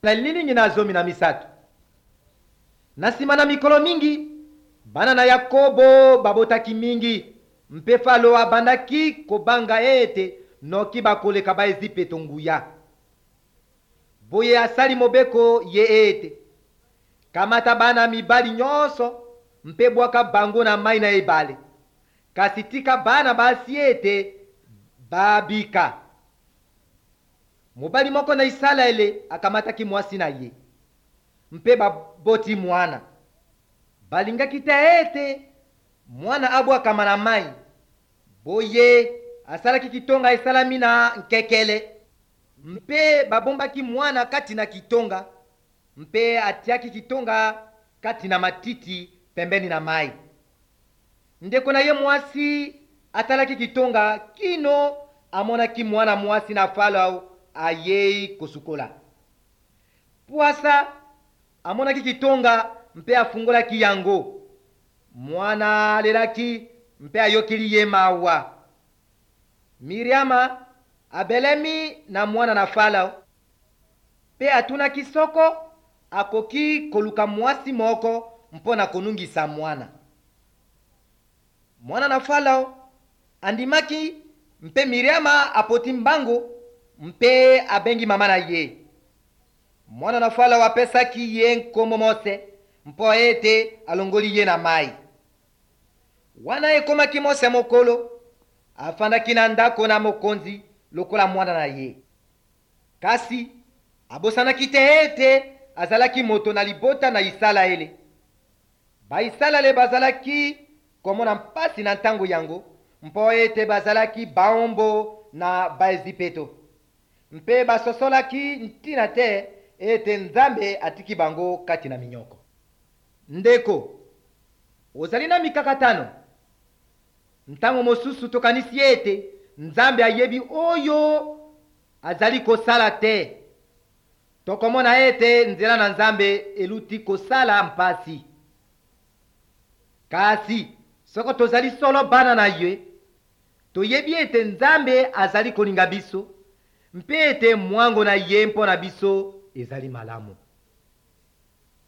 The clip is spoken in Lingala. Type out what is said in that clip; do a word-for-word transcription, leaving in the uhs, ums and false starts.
na lilingi na zomi na misato. Nasima na mikolo mingi, bana na Yakobo babotaki mingi, mpe Falo abandaki kobanga ete noki bakoleka ba Ezipeto nguya. Boye asali mobeko ye ete kamata bana mibali nyonso mpe bwaka bango na mai na ebale, kasi tika bana basi ete babika. Mobali moko na Isalaele akamataki mwasi na ye, mpe baboti mwana. Balingaki te ete mwana abwakama na mai. Boye asalaki kitonga esalami na nkekele, mpe babombaki mwana kati na kitonga, mpe atiaki kitonga kati na matiti pembeni na mai. Ndeko na ye mwasi atalaki kitonga kino amonaki mwana mwasi na Falo ayei kosukola. Puasa amonaki kitonga mpe afungolaki yango. Mwana alelaki mpe ayokili ye mawa. Miriama abelemi na mwana na Falo, mpe atunaki soko akoki koluka mwasi moko mpona konungisa mwana. Mwana na Falo andimaki, mpe Miriama apoti mbango mpe abengi mama na ye. Mwana na Falo apesaki ye nkombo Mose mpo ete alongoli ye na mai. Wana ekomaki Mose mokolo, afandaki na ndako na mokonzi lokola mwana na ye. Kasi abosanaki te ete azalaki moto na libota na Isalaele. Ba Isalaele bazalaki komona mpasi na ntango yango, mpo ete bazalaki baombo na ba Ezipeto, mpe basosolaki ntina te ete Nzambe atiki bango kati na minyoko. Ndeko, ozali na mikakatano. Ntango mosusu tokanisi ete Nzambe ayebi oyo azali kosala te. Tokomona ete nzela na Nzambe eluti kosala mpasi. Kasi soko tozali solo bana na ye, toyebi ete Nzambe azali kolinga biso, mpe ete mwango na ye mpo na biso ezali malamu.